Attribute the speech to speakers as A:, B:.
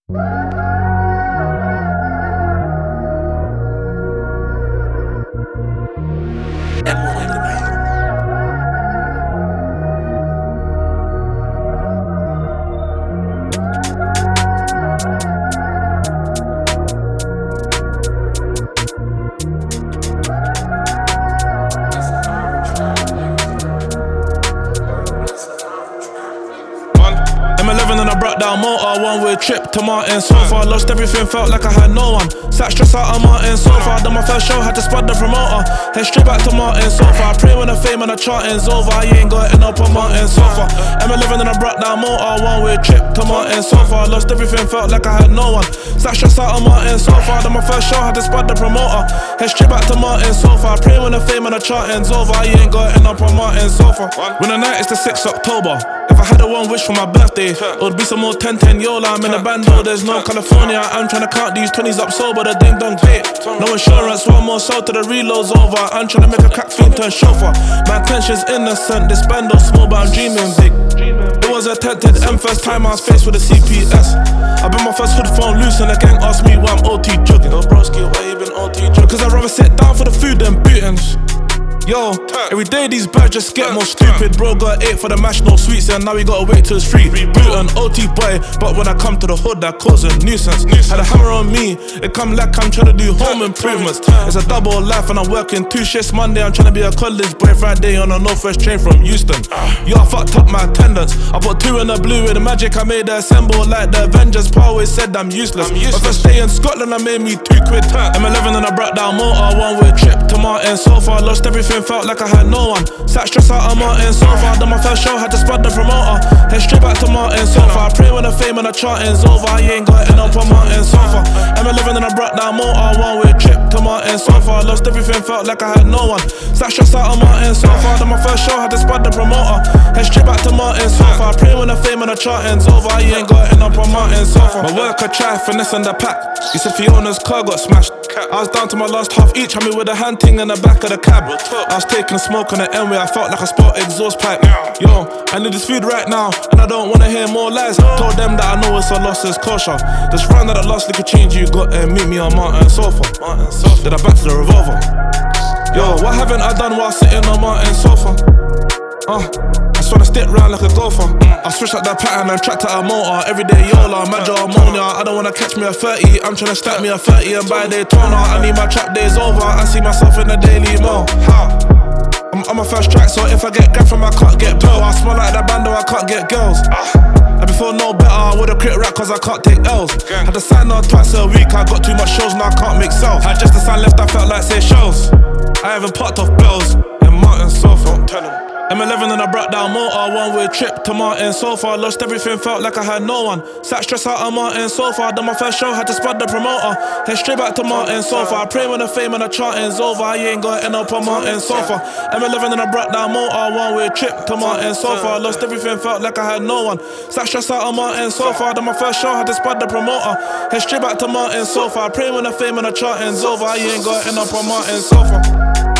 A: M11 and I brought down motor, one-way trip to Martin so far. Lost everything, felt like I had no one. Sat stressed out on Martin so far. Done my first show, had to spud the promoter. Head straight back to Martin so far. Pray when the fame and the charting's over. I ain't got it up on Martin so far. M11 and I brought down motor, one-way trip to Martin so far. Lost everything, felt like I had no one. Sat stressed out on Martin so far. Done my first show, had to spud the promoter. Head straight back to Martin so far. Pray when the fame and the charting's over. I ain't got it up on Martin so far. When the night is the 6th October. If I had a one wish for my birthday, it would be some more 10-10 Yola. I'm in a bando, there's no California. I'm trying to count these 20s up sober, the ding dong date. No insurance, one more soul to the reload's over. I'm trying to make a crack fiend turn chauffeur. My intention's innocent, this bando small but I'm dreaming big. It was attempted, first time I was faced with a CPS. I been my first hood phone loose and the gang asked me why I'm OT jogging. Yo broski, why you been OT jogging? Cause I'd rather sit down for the food than bootings. Yo, every day these birds just get more stupid. Bro got 8 for the mash, no sweets, and now we gotta wait till it's free. Boot OT boy, but when I come to the hood, that cause a nuisance. Had a hammer on me, it come like I'm trying to do home improvements. It's a double life and I'm working 2 shifts Monday. I'm trying to be a college boy Friday on a Northwest train from Houston. Yo, I fucked up my attendance. I put 2 in the blue with the magic I made the assemble like the Avengers. Pa always said I'm useless. My first day in Scotland, I made me 2 quid. M11 and I brought down motor, one-way trip to Martin so far. Lost everything, felt like I had no one. Sat stressed out on Martin so far. Done my first show, had to spud the promoter. Head straight back to Martin so far. Pray when the fame and the charting's over. I ain't got it up on Martin so far. M11 and I brought down motor, one-way trip to Martin so far. Lost everything, felt like I had no one. Sat stressed out on Martin so far. Done my first show, had to spud the promoter. Head straight back to Martin so far. Pray when the fame and the charting's over. I ain't got it up on Martin so far. My worker tried finessing the pack. He said Fiona's car got smashed. I was down to my last half each, had me with a hand ting in the back of the cab. I was taking smoke on the N-way, I felt like a spot exhaust pipe. Yo, I need this food right now, and I don't wanna hear more lies. Told them that I know it's a loss, it's kosher. This round that I lost, liquor change, you got to meet me on Martin sofa. Then I back to the revolver. Yo, what haven't I done while sitting on Martin sofa? I just wanna stick round like a golfer. I switch up that pattern and track to a motor. Everyday Yola, major ammonia. I don't wanna catch me a 30. I'm tryna stack me a 30 and buy Daytona. I need my trap days over. I see myself in the Daily Mail. I'm on my first track, so if I get grabbed from I can't get bail. I smell like that bando, I can't get girls. And before no better, I would've quit rap cause I can't take L's. Had to sign on twice a week, I got too much shows, now I can't make sales. Had just a sign left, I felt like say shows. I haven't popped off bells in Martin sofa. Tell him. M11 and I brought down motor, one-way trip to Martin so far. Lost everything, felt like I had no one. Sat stressed out on Martin so far. Done my first show, had to spud the promoter. Head straight back to Martin so far. Pray when the fame and the charting's over. I ain't got it up on Martin so far. M11 and I brought down motor, one-way trip to Martin so far. Lost everything, felt like I had no one. Sat stressed out on Martin so far. Done my first show, had to spud the promoter. Head straight back to Martin so far. Pray when the fame and the charting's over. I ain't got it up on Martin so far.